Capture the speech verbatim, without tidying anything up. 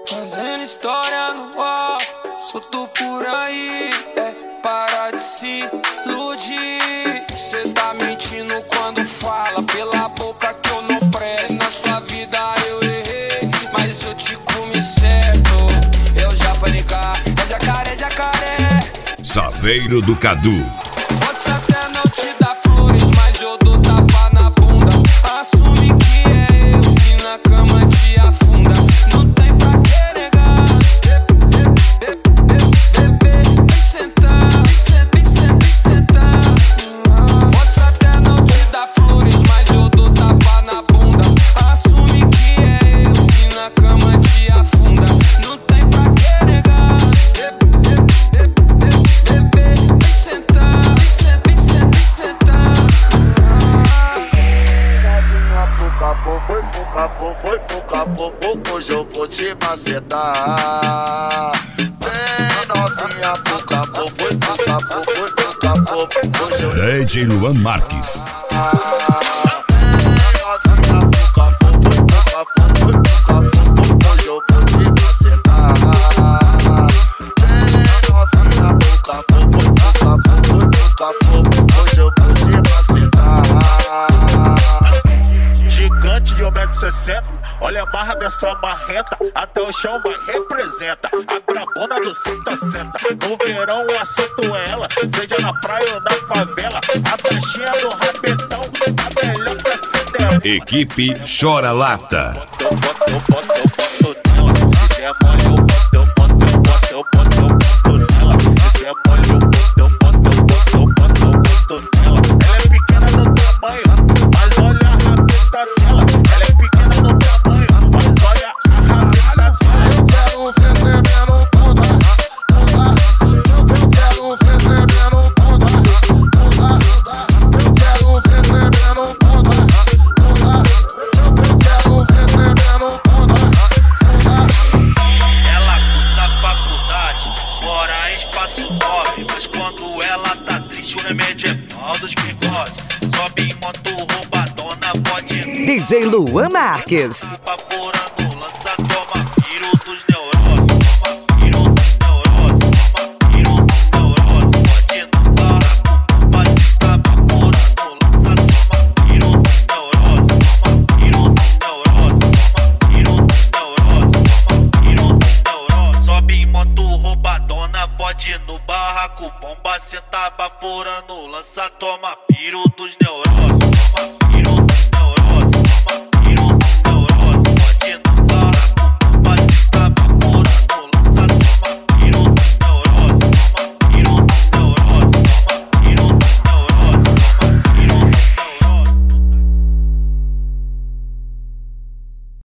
Fazendo história no off, solto por aí. É, para de se iludir. Cê tá mentindo quando fala pela boca que eu não presto. Na sua vida eu errei, mas eu te comi certo. Eu já falei cá, é jacaré, jacaré. Saveiro do Cadu. Posso até não te dar flores, mas eu dou tapa na bunda. Assume que é eu que na cama te afunda. Não tem pra que negar. Bebê, vem sentar, vem sentar, vem sentar. Posso até não te dar flores, mas eu dou tapa na bunda. Assume que é eu que na cama te afunda. Não tem pra que negar. Bebê, vem sentar, vem sentar, vem sentar, vem sentar. Foi pouca pouco, foi pouca pouco, hoje eu vou te macetar. Vem novinha, pouca pouco, foi pouca pouco, foi pouca pouco, hoje eu D J Luan Marques. Gigante de um metro e sessenta, olha a barra dessa marrenta, até o chão vai, representa. A brabona do senta-senta, no verão o assunto é ela, seja na praia ou na favela. A baixinha do rapetão, a melhor pra se der. Equipe Chora Lata. Eu boto, eu boto, eu boto nela, se der mole eu boto, eu boto, eu boto, eu boto, eu boto nela. Se der mole eu boto, eu boto, eu boto, eu boto, eu boto nela. Ela é pequena no tamanho, mas olha a rabeta dela. Ela é pequena no tamanho, mas olha a rabeta dela. Eu quero ver tremendo bunda, bunda. Eu quero ver tremendo bunda, bunda. Eu quero ver tremendo bunda, bunda. Eu quero ver tremendo bunda, bunda. Ela cursa faculdade, mora em espaço nove, mas quando ela tá triste o remédio é pau dos bigodes. Sobe em moto roubadona, pode D J Luan Marques. Vaporando, lança, toma piro dos neuroses. Toma piro dos neuroses. Toma piro dos neuroses. Pode no barraco, vai ficar vaporando, lança, toma piro dos neuroses. Toma piro dos neuroses. Toma piro dos neuroses. Toma piro dos neuroses. Sobe em moto roubadona, pode no barraco, bomba, senta vaporando, lança, toma piro dos neuroses. Toma piro dos neuroses. Toma